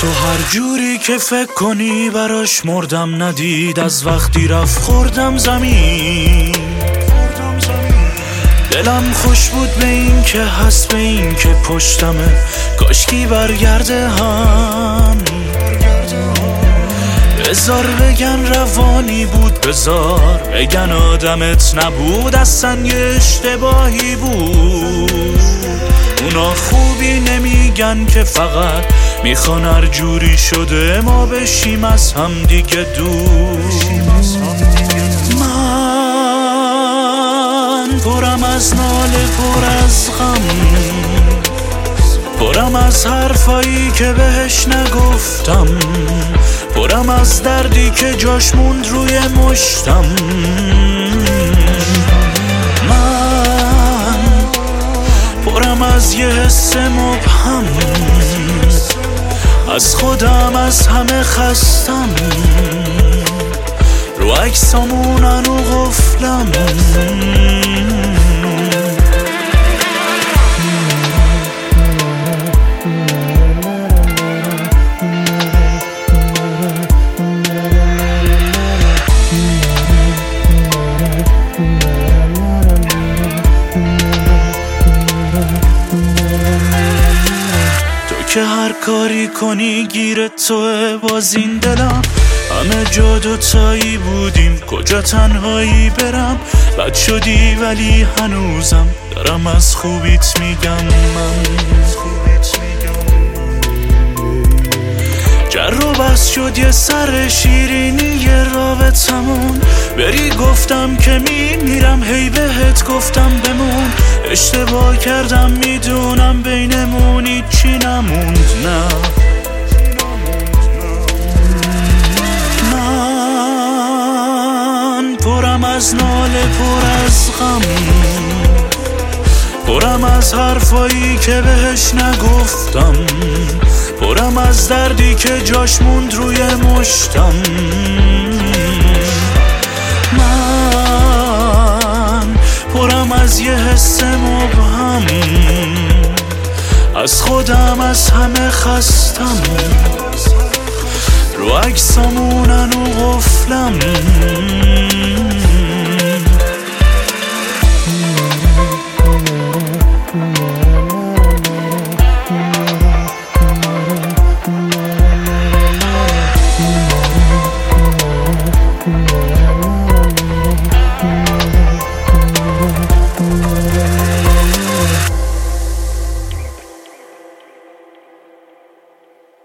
تو هر جوری که فکر کنی براش مردم ندید، از وقتی رفت خوردم زمین. دلم خوش بود به این که هست، به این که پشتمه، کاشکی برگرده هم. بذار بگن روانی بود، بذار بگن آدمت نبود، اصلا یه اشتباهی بود. اونا خوبی نمیگن که فقط میخوان هر جوری شده ما بشیم از هم دیگه دور. من پرم از ناله، پر از غم، پرم از حرفایی که بهش نگفتم، پرم از دردی که جاش موند روی مشتم. من پرم از یه حس مبهم، از خودم از همه خستم، رو عکسامونن و غفلم. که هر کاری کنی گیر توه، باز این دلم همه جا دوتایی بودیم، کجا تنهایی برم. بد شدی ولی هنوزم دارم از خوبیت میگم. من جر و بس شد یه سر شیرینی یه رابطمون، بری گفتم که میمیرم، هی بهت گفتم بمون. اشتباه کردم میدونم، بینمون هیچی نموند. نه من پرم از ناله، پر از غم، پرم از حرفایی که بهش نگفتم، پرم از دردی که جاش موند روی مشتم. من پرم از یه حس مبهم، از خودم از همه خستم، رو عکسامونن و غفلم.